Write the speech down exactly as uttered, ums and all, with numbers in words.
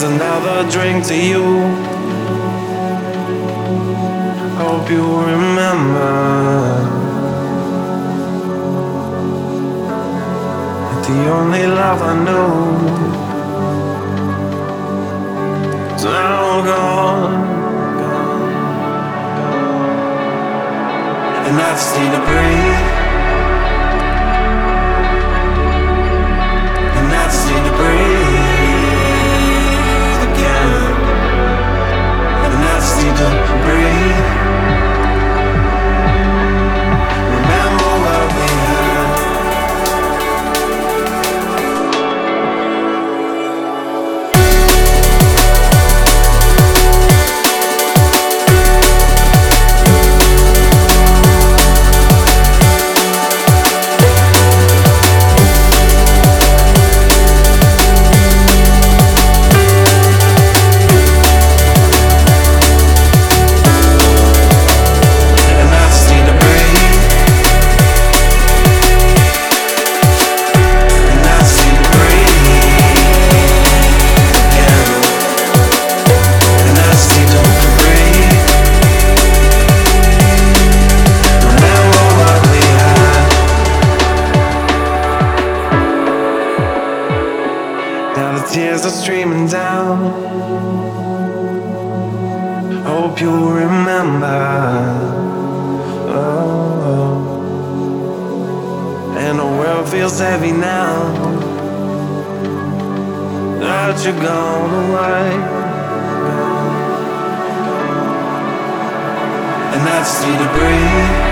Here's another drink to you. Hope you remember that the only love I knew is now gone, and I just need to breathe, and I just need to breathe again, and I just need to breathe. Remember what we had. Tears are streaming down. Hope you'll remember. Oh, and the world feels heavy now that you're gone away. And I just need to breathe.